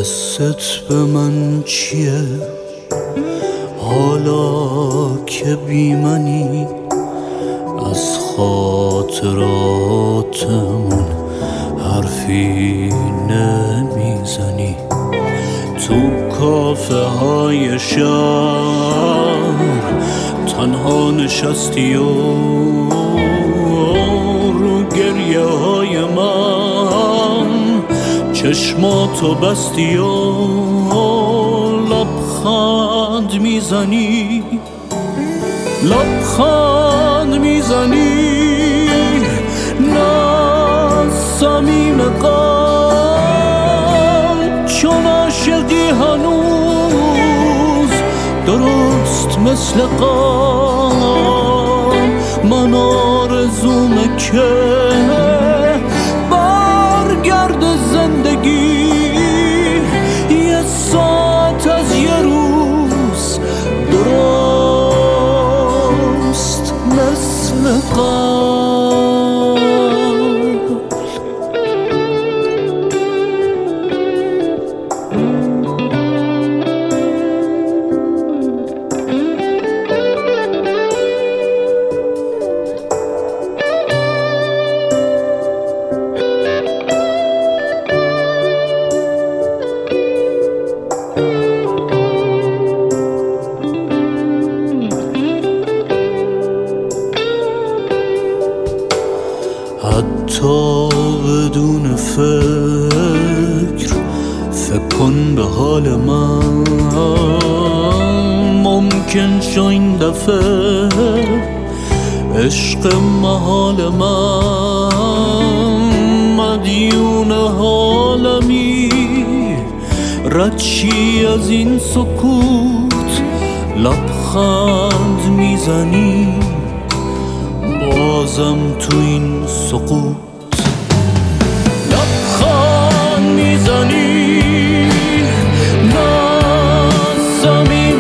قصت به من چیه حالا که بی منی؟ از خاطراتمون حرفی نمیزنی. تو کافه های شهر تنها نشستی و رو گریه های من چشماتو بستی و لبخند میزنی، لبخند میزنی. نه صمیم قلب چون عاشقی هنوز درست مثل قلب. من آرزومه که برگرد زندگی یه ساعت از یه روز درست مثل قلب. حتی بدون فکر کن به حال من. ممکن شو این دفعه عشق محال من مدیون حالمی. رد چی از این سکوت لبخند میزنی بازم تو این سقوط. لبخند میزنی نه صمیم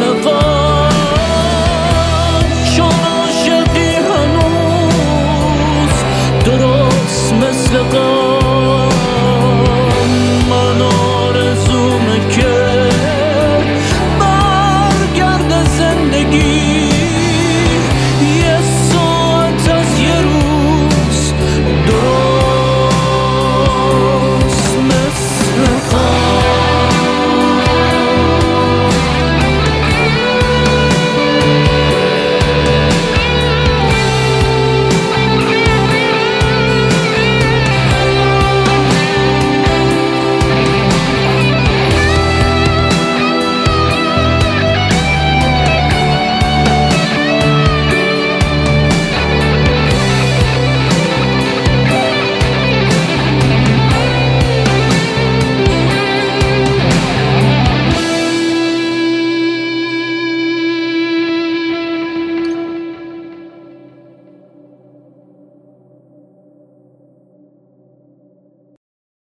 قلب چون عاشقی هنوز درست مثل قلب.